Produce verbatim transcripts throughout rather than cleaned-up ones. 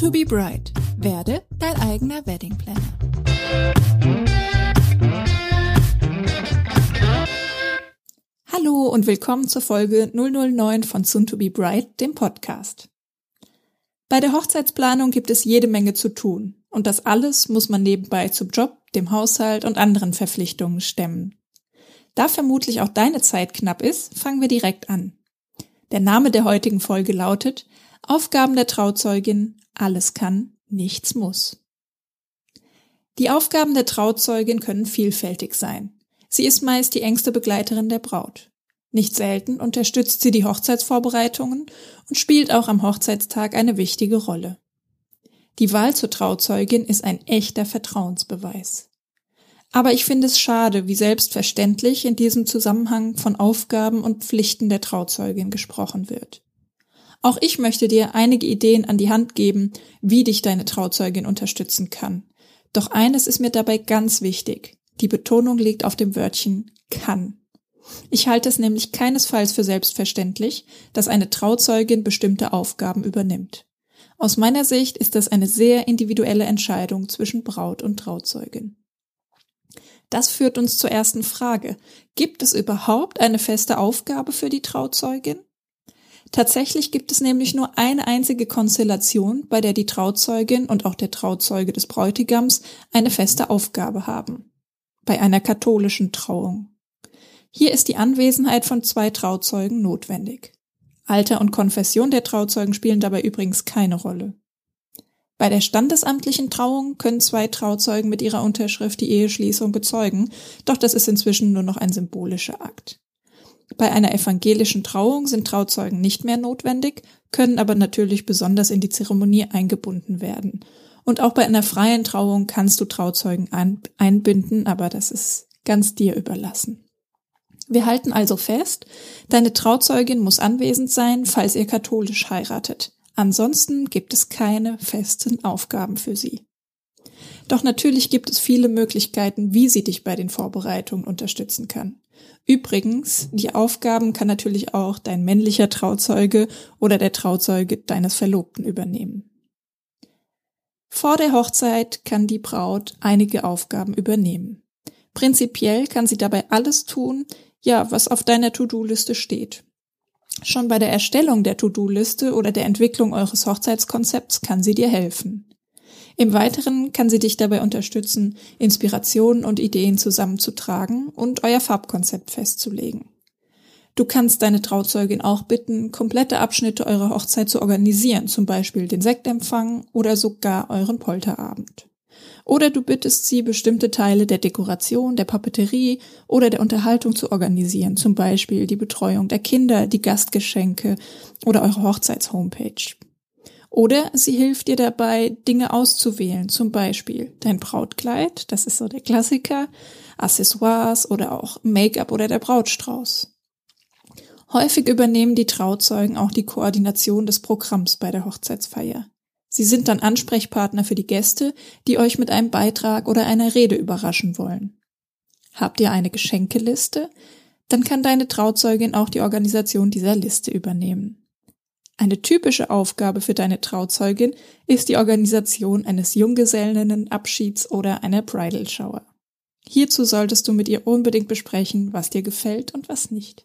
to be Bride. Werde dein eigener Wedding Planner. Hallo und willkommen zur Folge null null neun von Soon to be Bride, dem Podcast. Bei der Hochzeitsplanung gibt es jede Menge zu tun und das alles muss man nebenbei zum Job, dem Haushalt und anderen Verpflichtungen stemmen. Da vermutlich auch deine Zeit knapp ist, fangen wir direkt an. Der Name der heutigen Folge lautet Aufgaben der Trauzeugin, alles kann, nichts muss. Die Aufgaben der Trauzeugin können vielfältig sein. Sie ist meist die engste Begleiterin der Braut. Nicht selten unterstützt sie die Hochzeitsvorbereitungen und spielt auch am Hochzeitstag eine wichtige Rolle. Die Wahl zur Trauzeugin ist ein echter Vertrauensbeweis. Aber ich finde es schade, wie selbstverständlich in diesem Zusammenhang von Aufgaben und Pflichten der Trauzeugin gesprochen wird. Auch ich möchte dir einige Ideen an die Hand geben, wie dich deine Trauzeugin unterstützen kann. Doch eines ist mir dabei ganz wichtig. Die Betonung liegt auf dem Wörtchen kann. Ich halte es nämlich keinesfalls für selbstverständlich, dass eine Trauzeugin bestimmte Aufgaben übernimmt. Aus meiner Sicht ist das eine sehr individuelle Entscheidung zwischen Braut und Trauzeugin. Das führt uns zur ersten Frage. Gibt es überhaupt eine feste Aufgabe für die Trauzeugin? Tatsächlich gibt es nämlich nur eine einzige Konstellation, bei der die Trauzeugin und auch der Trauzeuge des Bräutigams eine feste Aufgabe haben. Bei einer katholischen Trauung. Hier ist die Anwesenheit von zwei Trauzeugen notwendig. Alter und Konfession der Trauzeugen spielen dabei übrigens keine Rolle. Bei der standesamtlichen Trauung können zwei Trauzeugen mit ihrer Unterschrift die Eheschließung bezeugen, doch das ist inzwischen nur noch ein symbolischer Akt. Bei einer evangelischen Trauung sind Trauzeugen nicht mehr notwendig, können aber natürlich besonders in die Zeremonie eingebunden werden. Und auch bei einer freien Trauung kannst du Trauzeugen einbinden, aber das ist ganz dir überlassen. Wir halten also fest, deine Trauzeugin muss anwesend sein, falls ihr katholisch heiratet. Ansonsten gibt es keine festen Aufgaben für sie. Doch natürlich gibt es viele Möglichkeiten, wie sie dich bei den Vorbereitungen unterstützen kann. Übrigens, die Aufgaben kann natürlich auch dein männlicher Trauzeuge oder der Trauzeuge deines Verlobten übernehmen. Vor der Hochzeit kann die Braut einige Aufgaben übernehmen. Prinzipiell kann sie dabei alles tun, ja, was auf deiner To-Do-Liste steht. Schon bei der Erstellung der To-Do-Liste oder der Entwicklung eures Hochzeitskonzepts kann sie dir helfen. Im Weiteren kann sie dich dabei unterstützen, Inspirationen und Ideen zusammenzutragen und euer Farbkonzept festzulegen. Du kannst deine Trauzeugin auch bitten, komplette Abschnitte eurer Hochzeit zu organisieren, zum Beispiel den Sektempfang oder sogar euren Polterabend. Oder du bittest sie, bestimmte Teile der Dekoration, der Papeterie oder der Unterhaltung zu organisieren, zum Beispiel die Betreuung der Kinder, die Gastgeschenke oder eure Hochzeits-Homepage. Oder sie hilft dir dabei, Dinge auszuwählen, zum Beispiel dein Brautkleid, das ist so der Klassiker, Accessoires oder auch Make-up oder der Brautstrauß. Häufig übernehmen die Trauzeugen auch die Koordination des Programms bei der Hochzeitsfeier. Sie sind dann Ansprechpartner für die Gäste, die euch mit einem Beitrag oder einer Rede überraschen wollen. Habt ihr eine Geschenkeliste? Dann kann deine Trauzeugin auch die Organisation dieser Liste übernehmen. Eine typische Aufgabe für deine Trauzeugin ist die Organisation eines Junggesellinnenabschieds oder einer Bridal Shower. Hierzu solltest du mit ihr unbedingt besprechen, was dir gefällt und was nicht.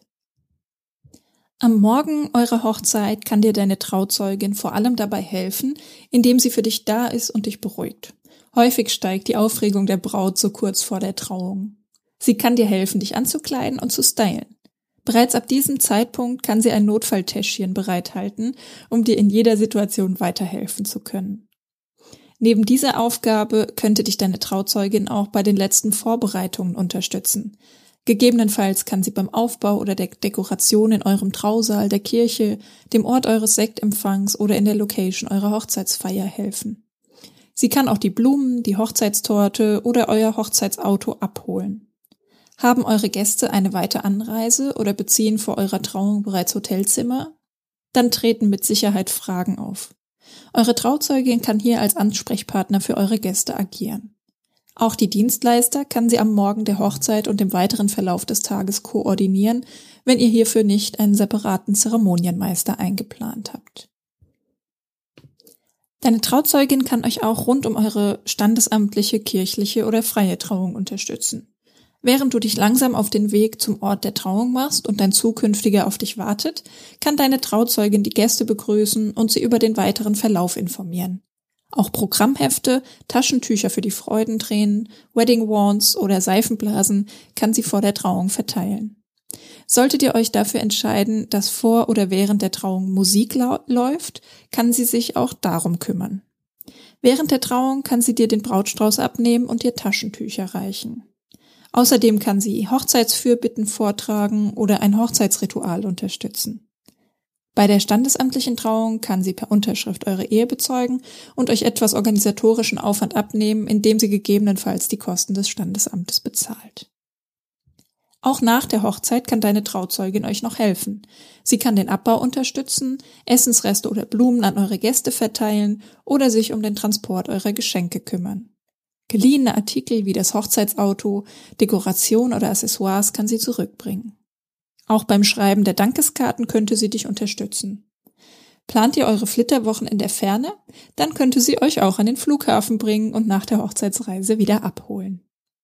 Am Morgen eurer Hochzeit kann dir deine Trauzeugin vor allem dabei helfen, indem sie für dich da ist und dich beruhigt. Häufig steigt die Aufregung der Braut so kurz vor der Trauung. Sie kann dir helfen, dich anzukleiden und zu stylen. Bereits ab diesem Zeitpunkt kann sie ein Notfalltäschchen bereithalten, um dir in jeder Situation weiterhelfen zu können. Neben dieser Aufgabe könnte dich deine Trauzeugin auch bei den letzten Vorbereitungen unterstützen. Gegebenenfalls kann sie beim Aufbau oder der Dekoration in eurem Trausaal, der Kirche, dem Ort eures Sektempfangs oder in der Location eurer Hochzeitsfeier helfen. Sie kann auch die Blumen, die Hochzeitstorte oder euer Hochzeitsauto abholen. Haben eure Gäste eine weite Anreise oder beziehen vor eurer Trauung bereits Hotelzimmer? Dann treten mit Sicherheit Fragen auf. Eure Trauzeugin kann hier als Ansprechpartner für eure Gäste agieren. Auch die Dienstleister kann sie am Morgen der Hochzeit und im weiteren Verlauf des Tages koordinieren, wenn ihr hierfür nicht einen separaten Zeremonienmeister eingeplant habt. Deine Trauzeugin kann euch auch rund um eure standesamtliche, kirchliche oder freie Trauung unterstützen. Während du dich langsam auf den Weg zum Ort der Trauung machst und dein Zukünftiger auf dich wartet, kann deine Trauzeugin die Gäste begrüßen und sie über den weiteren Verlauf informieren. Auch Programmhefte, Taschentücher für die Freudentränen, Wedding Wands oder Seifenblasen kann sie vor der Trauung verteilen. Solltet ihr euch dafür entscheiden, dass vor oder während der Trauung Musik lau- läuft, kann sie sich auch darum kümmern. Während der Trauung kann sie dir den Brautstrauß abnehmen und dir Taschentücher reichen. Außerdem kann sie Hochzeitsfürbitten vortragen oder ein Hochzeitsritual unterstützen. Bei der standesamtlichen Trauung kann sie per Unterschrift eure Ehe bezeugen und euch etwas organisatorischen Aufwand abnehmen, indem sie gegebenenfalls die Kosten des Standesamtes bezahlt. Auch nach der Hochzeit kann deine Trauzeugin euch noch helfen. Sie kann den Abbau unterstützen, Essensreste oder Blumen an eure Gäste verteilen oder sich um den Transport eurer Geschenke kümmern. Geliehene Artikel wie das Hochzeitsauto, Dekoration oder Accessoires kann sie zurückbringen. Auch beim Schreiben der Dankeskarten könnte sie dich unterstützen. Plant ihr eure Flitterwochen in der Ferne? Dann könnte sie euch auch an den Flughafen bringen und nach der Hochzeitsreise wieder abholen.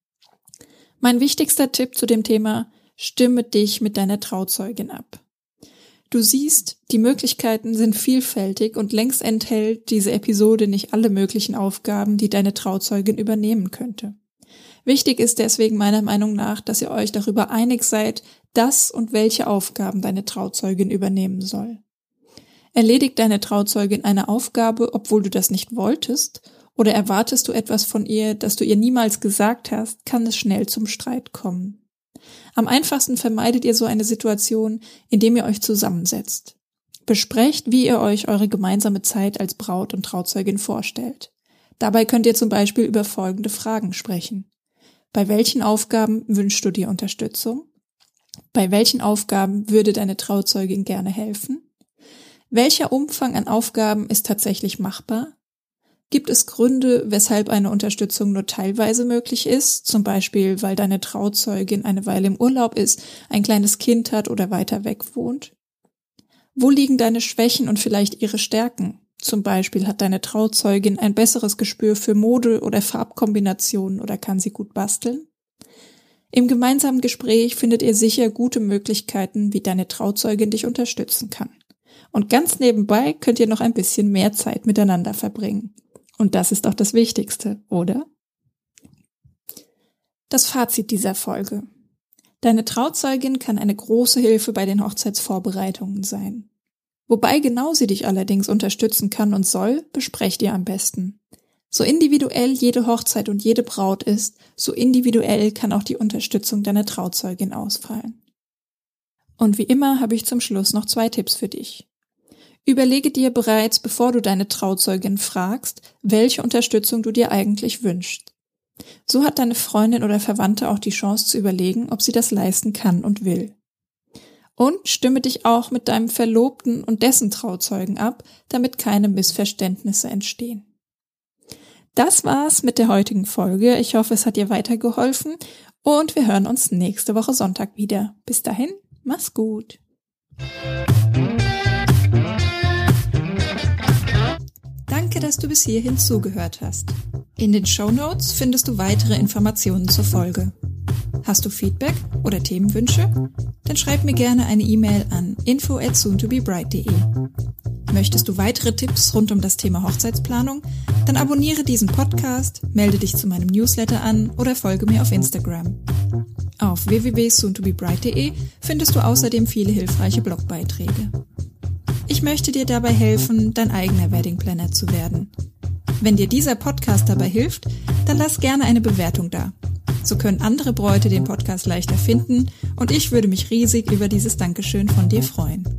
Mein wichtigster Tipp zu dem Thema: Stimme dich mit deiner Trauzeugin ab. Du siehst, die Möglichkeiten sind vielfältig und längst enthält diese Episode nicht alle möglichen Aufgaben, die deine Trauzeugin übernehmen könnte. Wichtig ist deswegen meiner Meinung nach, dass ihr euch darüber einig seid, dass und welche Aufgaben deine Trauzeugin übernehmen soll. Erledigt deine Trauzeugin eine Aufgabe, obwohl du das nicht wolltest, oder erwartest du etwas von ihr, das du ihr niemals gesagt hast, kann es schnell zum Streit kommen. Am einfachsten vermeidet ihr so eine Situation, indem ihr euch zusammensetzt. Besprecht, wie ihr euch eure gemeinsame Zeit als Braut und Trauzeugin vorstellt. Dabei könnt ihr zum Beispiel über folgende Fragen sprechen. Bei welchen Aufgaben wünschst du dir Unterstützung? Bei welchen Aufgaben würde deine Trauzeugin gerne helfen? Welcher Umfang an Aufgaben ist tatsächlich machbar? Gibt es Gründe, weshalb eine Unterstützung nur teilweise möglich ist, zum Beispiel weil deine Trauzeugin eine Weile im Urlaub ist, ein kleines Kind hat oder weiter weg wohnt? Wo liegen deine Schwächen und vielleicht ihre Stärken? Zum Beispiel hat deine Trauzeugin ein besseres Gespür für Mode oder Farbkombinationen oder kann sie gut basteln? Im gemeinsamen Gespräch findet ihr sicher gute Möglichkeiten, wie deine Trauzeugin dich unterstützen kann. Und ganz nebenbei könnt ihr noch ein bisschen mehr Zeit miteinander verbringen. Und das ist auch das Wichtigste, oder? Das Fazit dieser Folge. Deine Trauzeugin kann eine große Hilfe bei den Hochzeitsvorbereitungen sein. Wobei genau sie dich allerdings unterstützen kann und soll, besprecht ihr am besten. So individuell jede Hochzeit und jede Braut ist, so individuell kann auch die Unterstützung deiner Trauzeugin ausfallen. Und wie immer habe ich zum Schluss noch zwei Tipps für dich. Überlege dir bereits, bevor du deine Trauzeugin fragst, welche Unterstützung du dir eigentlich wünschst. So hat deine Freundin oder Verwandte auch die Chance zu überlegen, ob sie das leisten kann und will. Und stimme dich auch mit deinem Verlobten und dessen Trauzeugen ab, damit keine Missverständnisse entstehen. Das war's mit der heutigen Folge. Ich hoffe, es hat dir weitergeholfen und wir hören uns nächste Woche Sonntag wieder. Bis dahin, mach's gut. Danke, dass du bis hierhin zugehört hast. In den Shownotes findest du weitere Informationen zur Folge. Hast du Feedback oder Themenwünsche? Dann schreib mir gerne eine E-Mail an info at soontobebride punkt de. Möchtest du weitere Tipps rund um das Thema Hochzeitsplanung? Dann abonniere diesen Podcast, melde dich zu meinem Newsletter an oder folge mir auf Instagram. Auf w w w punkt soontobebride punkt de findest du außerdem viele hilfreiche Blogbeiträge. Ich möchte dir dabei helfen, dein eigener Wedding Planner zu werden. Wenn dir dieser Podcast dabei hilft, dann lass gerne eine Bewertung da. So können andere Bräute den Podcast leichter finden und ich würde mich riesig über dieses Dankeschön von dir freuen.